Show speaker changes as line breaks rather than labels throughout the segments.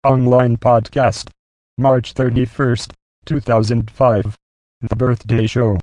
Online podcast. March 31st, 2005. The Birthday Show.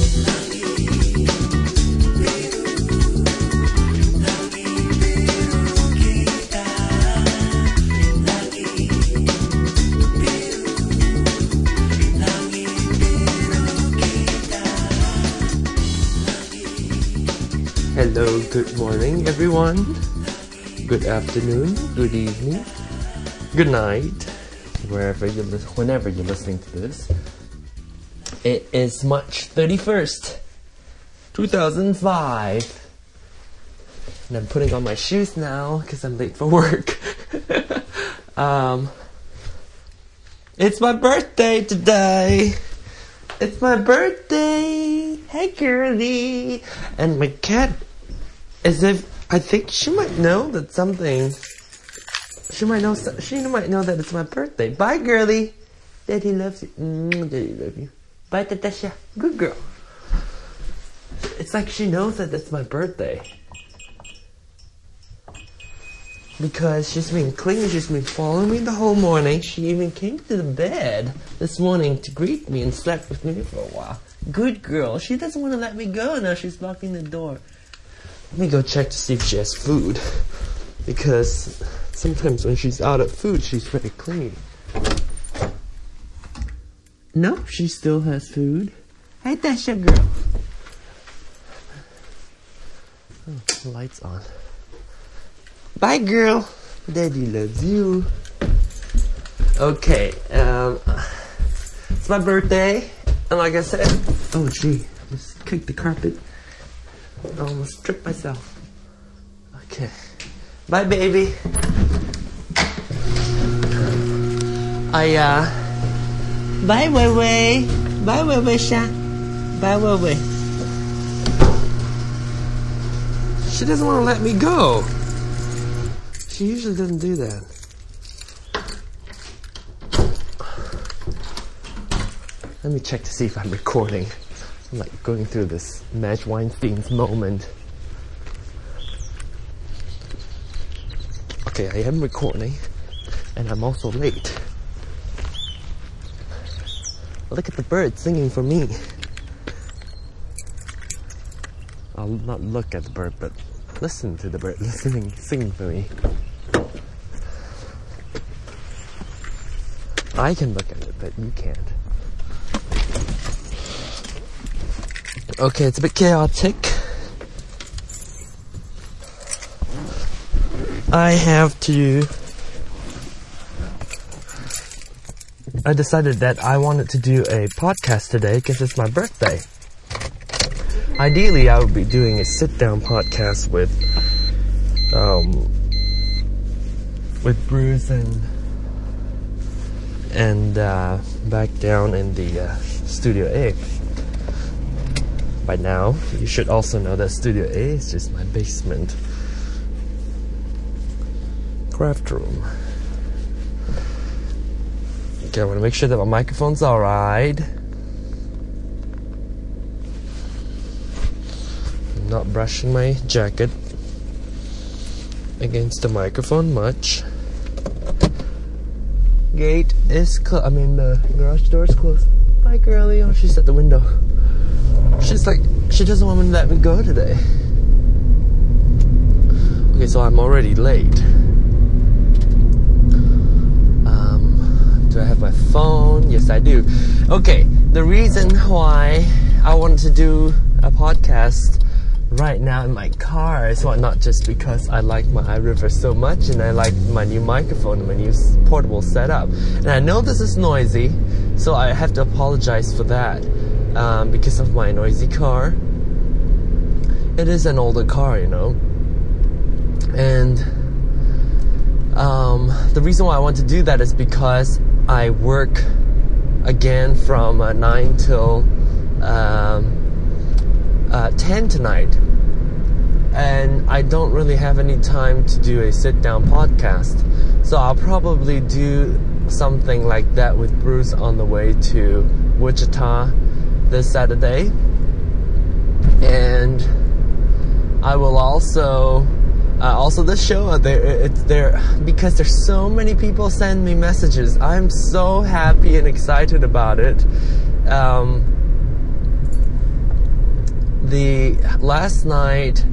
Hello, good morning everyone. Good afternoon, good evening, good night, whenever you're listening to this. It is March 31st, 2005. And I'm putting on my shoes now because I'm late for work. It's my birthday today. It's my birthday. Hey, girlie. And my cat, I think she might know that something. She might know that it's my birthday. Bye, girlie. Daddy loves you. Daddy loves you. Bye, Tatasha. Good girl. It's like she knows that it's my birthday. Because she's been clingy, she's been following me the whole morning. She even came to the bed this morning to greet me and slept with me for a while. Good girl. She doesn't want to let me go now. She's locking the door. Let me go check to see if she has food. Because sometimes when she's out of food, she's very clingy. No, she still has food. Hey, that's your girl. Oh, the light's on. Bye, girl. Daddy loves you. Okay, it's my birthday, and like I said, oh gee, just kicked the carpet. I almost tripped myself. Okay, bye, baby. Bye, Wei Wei. Bye, Wei Wei Sha. Bye, Wei Wei. She doesn't want to let me go. She usually doesn't do that. Let me check to see if I'm recording. I'm like going through this Madge Weinstein's moment. Okay, I am recording, and I'm also late. Look at the bird singing for me. I'll not look at the bird, but listen to the bird singing for me. I can look at it, but you can't. Okay, it's a bit chaotic. I decided that I wanted to do a podcast today because it's my birthday. Ideally, I would be doing a sit-down podcast with Bruce and back down in the Studio A. By now, you should also know that Studio A is just my basement craft room. Okay, I want to make sure that my microphone's alright. I'm not brushing my jacket against the microphone much. Gate is closed. The garage door is closed. Bye, girlie. Oh, she's at the window. She's like, she doesn't want me to let me go today. Okay, so I'm already late. Do I have my phone? Yes, I do. Okay, the reason why I wanted to do a podcast right now in my car is not just because I like my iRiver so much and I like my new microphone and my new portable setup. And I know this is noisy, so I have to apologize for that. Because of my noisy car. It is an older car, and the reason why I want to do that is because I work again from 9 till 10 tonight, and I don't really have any time to do a sit-down podcast, so I'll probably do something like that with Bruce on the way to Wichita this Saturday, and I will also Also, this show, because there's so many people send me messages. I'm so happy and excited about it. The last night,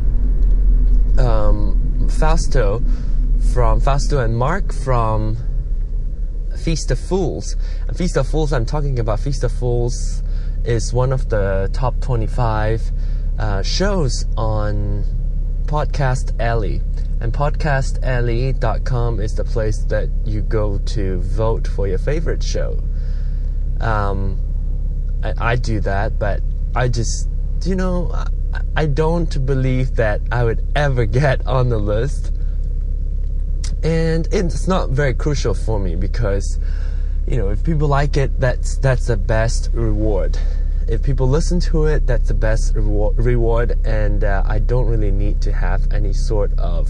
Fausto and Mark from Feast of Fools. And Feast of Fools, I'm talking about Feast of Fools is one of the top 25 shows on Podcast Alley. And podcastalley.com is the place that you go to vote for your favorite show. I do that, but I just, I don't believe that I would ever get on the list. And it's not very crucial for me because, if people like it, that's the best reward. If people listen to it, that's the best reward, and I don't really need to have any sort of,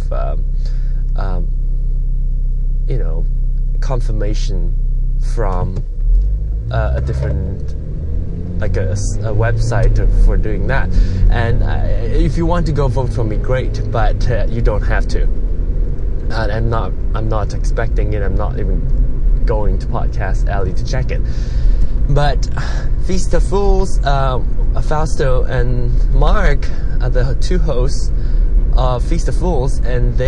confirmation from a different, like a website for doing that. And if you want to go vote for me, great, but you don't have to. And I'm not expecting it. I'm not even going to Podcast Alley to check it. But Feast of Fools, Fausto and Mark are the two hosts of Feast of Fools, and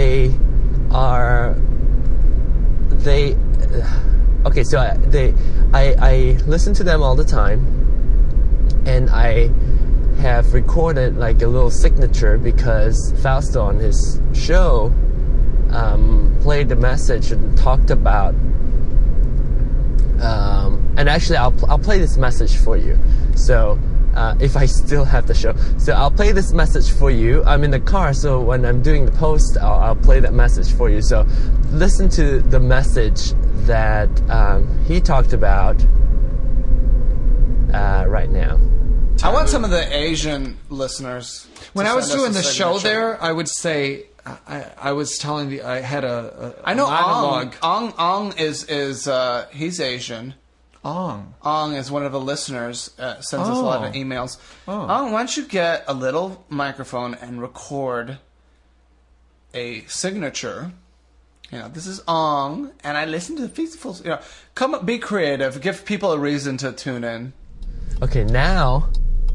I listen to them all the time, and I have recorded like a little signature because Fausto on his show played the message and talked about. And actually, I'll play this message for you. So, if I still have the show, so I'll play this message for you. I'm in the car, so when I'm doing the post, I'll play that message for you. So, listen to the message that he talked about right now.
I want some of the Asian listeners.
When I was doing the show there, I would say. I was telling I had a
I know
monologue.
Ong is he's Asian. Ong is one of the listeners. Sends us a lot of emails. Ong, why don't you get a little microphone and record a signature? This is Ong, and I listen to the Feastful. Come be creative. Give people a reason to tune in.
Okay, now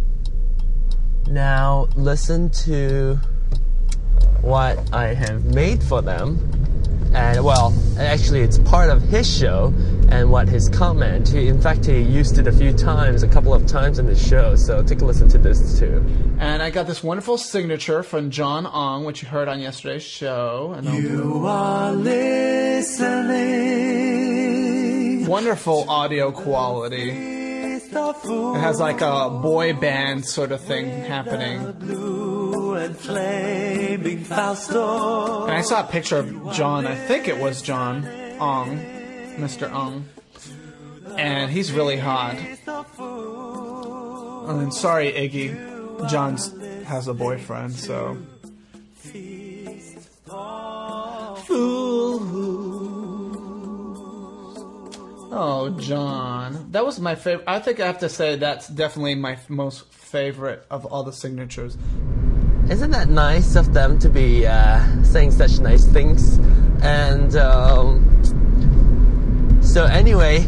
listen to what I have made for them, and actually it's part of his show and what his comment. In fact, he used it a couple of times in the show, so take a listen to this too.
And I got this wonderful signature from John Ong, which you heard on yesterday's show. And you are listening. Wonderful audio quality. It has like a boy band sort of thing happening. And I saw a picture of John, I think it was John Ong, Mr. Ong, and he's really hot. And sorry, Iggy, John has a boyfriend, so. Oh, John. That was my favorite. I think I have to say that's definitely my most favorite of all the signatures.
Isn't that nice of them to be saying such nice things? And so anyway,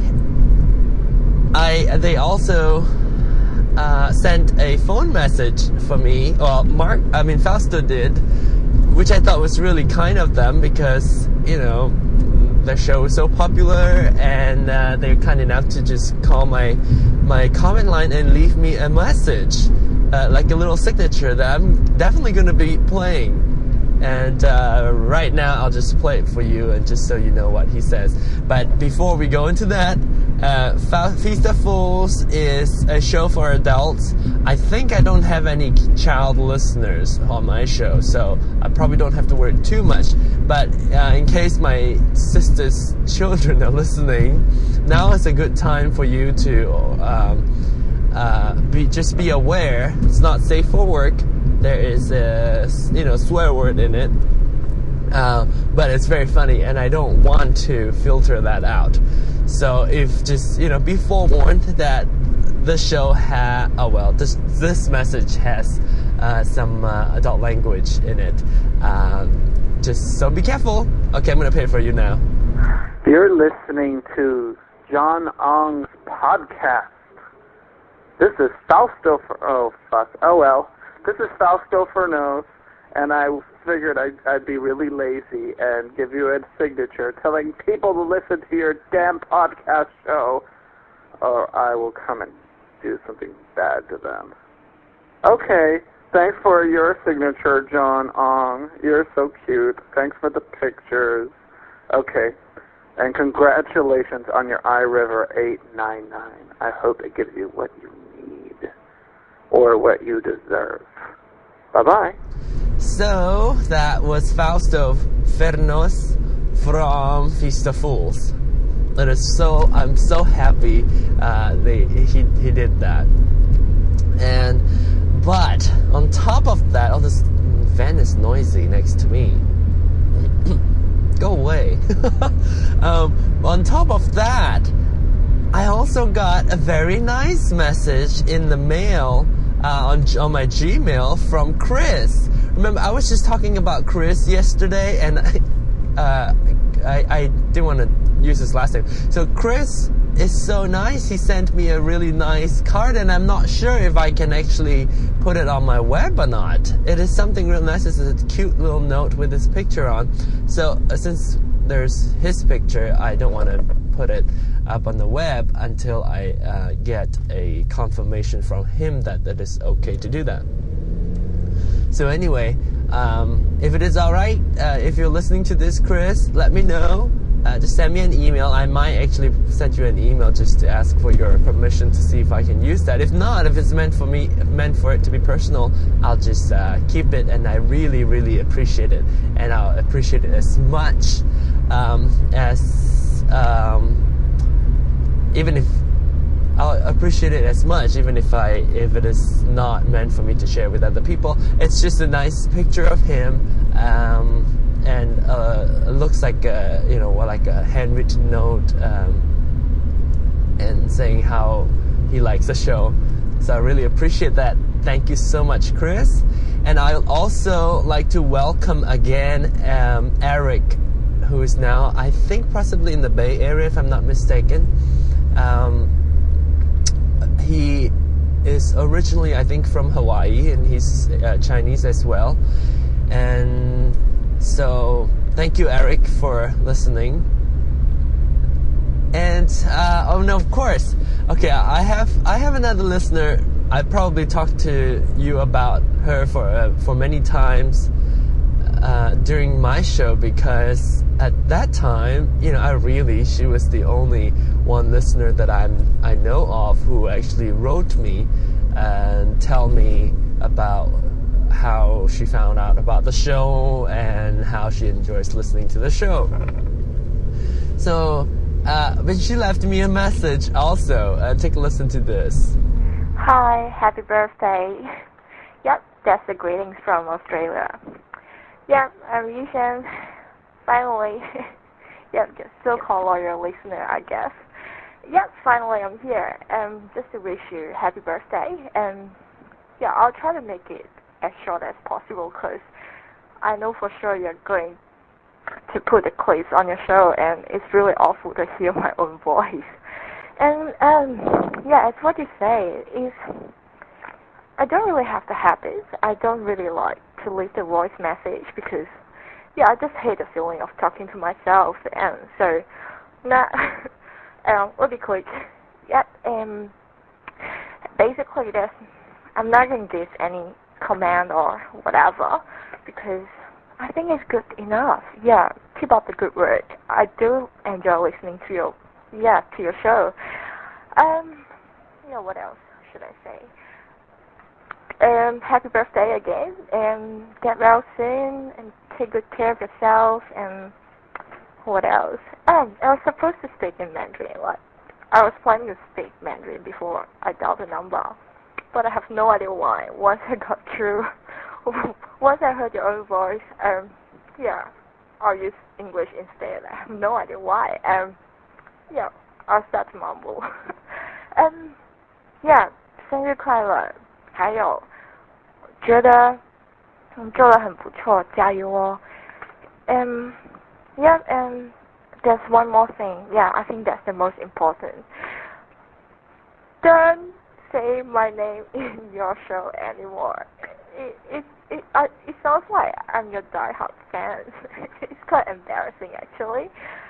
they also sent a phone message for me. Well, Fausto did, which I thought was really kind of them because, their show was so popular, and they're kind enough to just call my comment line and leave me a message, like a little signature that I'm definitely going to be playing. And right now I'll just play it for you, and just so you know what he says. But before we go into that, Feast of Fools is a show for adults. I think I don't have any child listeners on my show, so I probably don't have to worry too much. But in case my sister's children are listening, now is a good time for you to just be aware. It's not safe for work. There is a swear word in it, but it's very funny, and I don't want to filter that out. So if just be forewarned that this show this message has some adult language in it. Just so be careful. Okay, I'm going to play it for you now.
You're listening to John Ong's podcast. This is Fausto This is Fausto Furnos, and I figured I'd be really lazy and give you a signature telling people to listen to your damn podcast show, or I will come and do something bad to them. Okay, thanks for your signature, John Ong. You're so cute. Thanks for the pictures. Okay, and congratulations on your iRiver 899. I hope it gives you what you need, or what you deserve. Bye-bye.
So, that was Fausto Furnos from Feast of Fools. I'm so happy he did that. But on top of that, oh, this van is noisy next to me. Go away. On top of that, I also got a very nice message in the mail on my Gmail from Chris. Remember, I was just talking about Chris yesterday, and I didn't want to use his last name. So Chris is so nice. He sent me a really nice card, and I'm not sure if I can actually put it on my web or not. It is something real nice. It's a cute little note with his picture on. So since there's his picture, I don't want to put it up on the web until I get a confirmation from him that it is okay to do that. So anyway, if it is alright, if you're listening to this, Chris, let me know. Just send me an email. I might actually send you an email just to ask for your permission to see if I can use that. If not, if it's meant for it to be personal, I'll just keep it, and I really, really appreciate it. And I'll appreciate it as much I'll appreciate it as much, even if it is not meant for me to share with other people. It's just a nice picture of him, and it looks like a handwritten note, and saying how he likes the show. So I really appreciate that. Thank you so much, Chris. And I'd also like to welcome again Eric, who is now, I think, possibly in the Bay Area, if I'm not mistaken. He is originally, I think, from Hawaii, and he's Chinese as well. And so, thank you, Eric, for listening. And of course, okay, I have another listener. I probably talked to you about her for many times during my show, because at that time, she was the only one listener that I know of who actually wrote me and tell me about how she found out about the show and how she enjoys listening to the show. So, but she left me a message also. Take a listen to this.
Hi, happy birthday. Yep, that's the greetings from Australia. Yep, I'm Yushan. Finally, yep, just so-called loyal listener, I guess. Yep, finally I'm here. Just to wish you happy birthday. And yeah, I'll try to make it as short as possible, because I know for sure you're going to put the clips on your show, and it's really awful to hear my own voice. And yeah, it's what you say. I don't really have the habit. I don't really like to leave the voice message, because I just hate the feeling of talking to myself. And so, we'll be quick. Yep. Basically, I'm not going to give any command or whatever, because I think it's good enough. Yeah, keep up the good work. I do enjoy listening to your show. What else should I say? Happy birthday again, and get well soon, and take good care of yourself. And what else? I was supposed to speak in Mandarin. I was planning to speak Mandarin before I dialed the number, but I have no idea why. Once I got through, once I heard your own voice, I'll use English instead. I have no idea why. I'll start to mumble. 生日快乐，还有觉得做得很不错，加油哦。Yeah, and there's one more thing. Yeah, I think that's the most important. Don't say my name in your show anymore. It sounds like I'm your diehard fan. It's quite embarrassing, actually.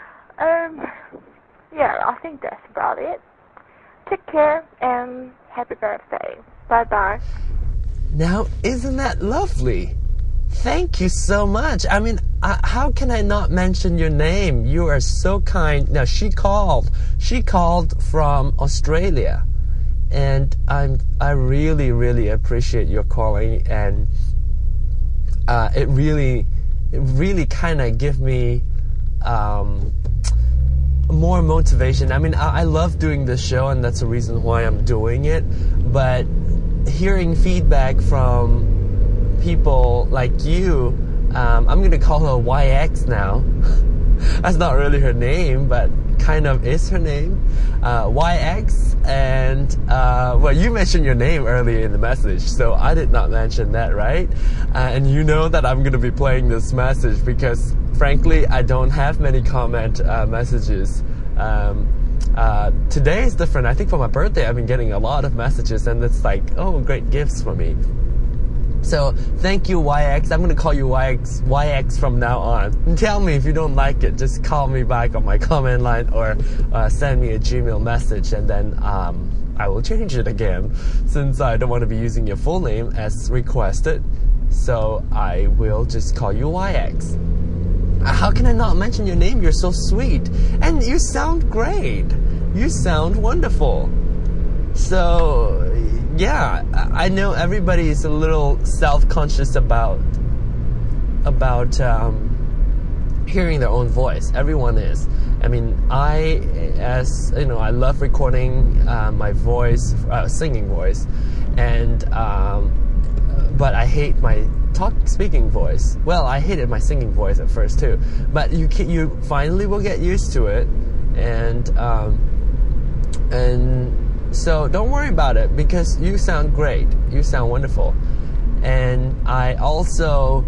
Yeah, I think that's about it. Take care and happy birthday. Bye-bye.
Now, isn't that lovely? Thank you so much. I mean, how can I not mention your name? You are so kind. Now, she called from Australia. And I really, really appreciate your calling, and it really kind of give me more motivation. I mean, I love doing this show, and that's the reason why I'm doing it. But hearing feedback from people like you, I'm gonna call her YX now. That's not really her name, but kind of is her name, YX. And well, you mentioned your name earlier in the message, so I did not mention that, right? And you know that I'm gonna be playing this message because, frankly, I don't have many comment messages. Today is different. I think for my birthday, I've been getting a lot of messages, and it's like, oh, great gifts for me. So thank you, YX. I'm going to call you YX from now on. And tell me if you don't like it. Just call me back on my comment line or send me a Gmail message, and then I will change it again since I don't want to be using your full name as requested. So I will just call you YX. How can I not mention your name? You're so sweet. And you sound great. You sound wonderful. So, yeah, I know everybody is a little self-conscious about hearing their own voice. Everyone is. I mean, I love recording my voice, singing voice, and but I hate my speaking voice. Well, I hated my singing voice at first too, but you finally will get used to it, and so don't worry about it because you sound great. You sound wonderful. And I also,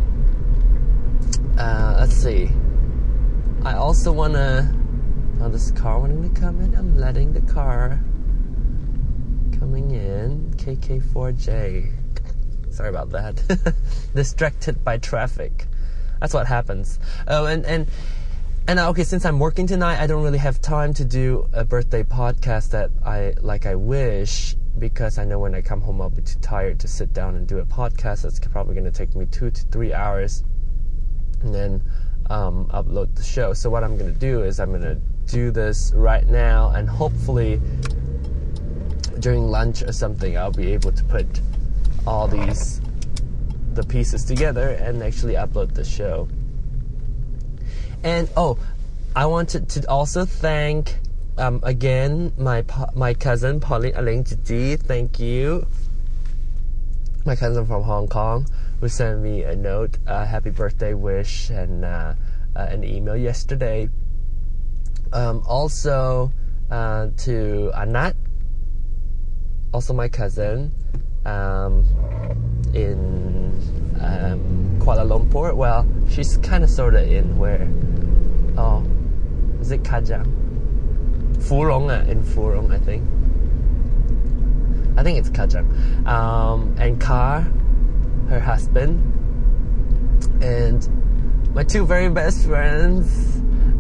let's see. I also wanna. Oh, this car wanting to come in. I'm letting the car coming in. KK4J. Sorry about that. Distracted by traffic. That's what happens. Oh, and okay, since I'm working tonight, I don't really have time to do a birthday podcast that I wish, because I know when I come home I'll be too tired to sit down and do a podcast. That's probably going to take me 2 to 3 hours, and then upload the show. So what I'm going to do is I'm going to do this right now, and hopefully during lunch or something I'll be able to put all the pieces together and actually upload the show. And I wanted to also thank again my cousin Pauline Aling Jiji. Thank you, my cousin from Hong Kong, who sent me a note, happy birthday wish, and an email yesterday. Also to Anat, also my cousin, in Kuala Lumpur. Well, she's kind of sort of in where? Oh, is it Kajang? Furong, in Furong, I think. I think it's Kajang. And Kar, her husband, and my 2 very best friends,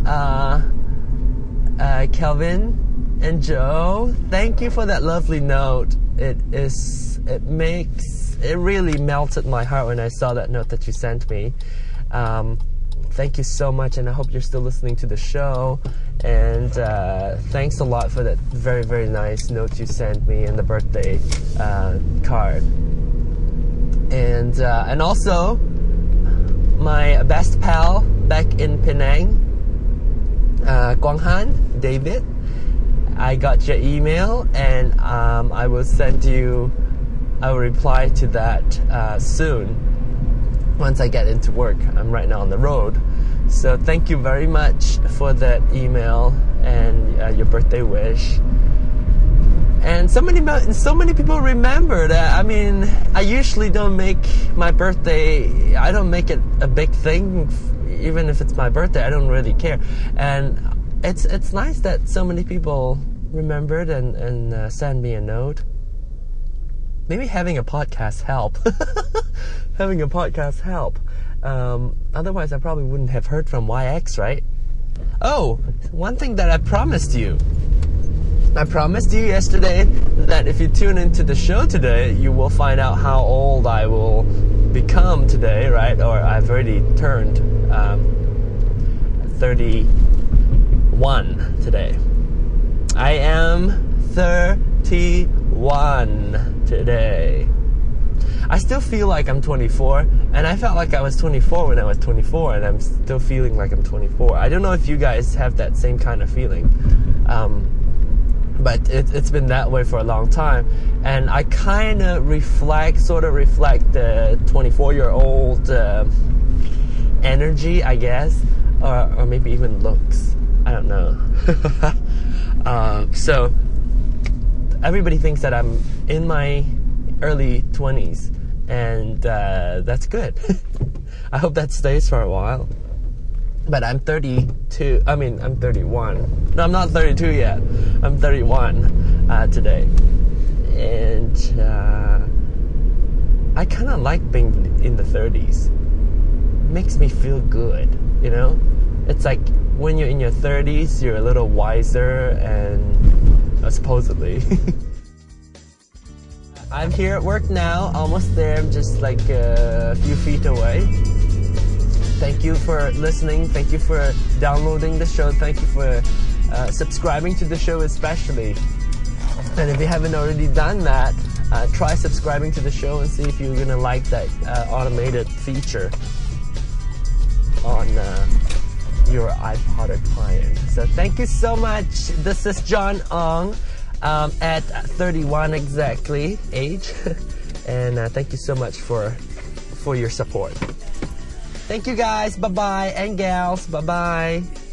Kelvin and Joe. Thank you for that lovely note. It really melted my heart when I saw that note that you sent me. Thank you so much, and I hope you're still listening to the show. And thanks a lot for that very, very nice note you sent me and the birthday card. And also my best pal back in Penang, Quang Han, David. I got your email, and I will reply to that soon once I get into work. I'm right now on the road. So thank you very much for that email and your birthday wish. And so many people remember that. I mean, I usually don't make my birthday, I don't make it a big thing. Even if it's my birthday, I don't really care. And it's nice that so many people remembered and send me a note. Maybe having a podcast help. Having a podcast help. Otherwise, I probably wouldn't have heard from YX, right? Oh, one thing that I promised you. I promised you yesterday that if you tune into the show today, you will find out how old I will become today, right? Or I've already turned 31 today. I am 31 today. I still feel like I'm 24, and I felt like I was 24 when I was 24, and I'm still feeling like I'm 24. I don't know if you guys have that same kind of feeling, but it's been that way for a long time, and I kind of sort of reflect the 24-year-old energy, I guess, or maybe even looks. I don't know. So everybody thinks that I'm in my early 20s, and that's good. I hope that stays for a while. But I'm 32. I mean, I'm 31. No, I'm not 32 yet. I'm 31 today, and I kind of like being in the 30s. It makes me feel good, you know. It's like when you're in your 30s, you're a little wiser, and supposedly. I'm here at work now, almost there. I'm just like a few feet away. Thank you for listening. Thank you for downloading the show. Thank you for subscribing to the show especially. And if you haven't already done that, try subscribing to the show and see if you're going to like that automated feature on your iPod client. So thank you so much. This is John Ong. At 31 exactly age, and thank you so much for your support. Thank you guys, bye bye, and gals, bye bye.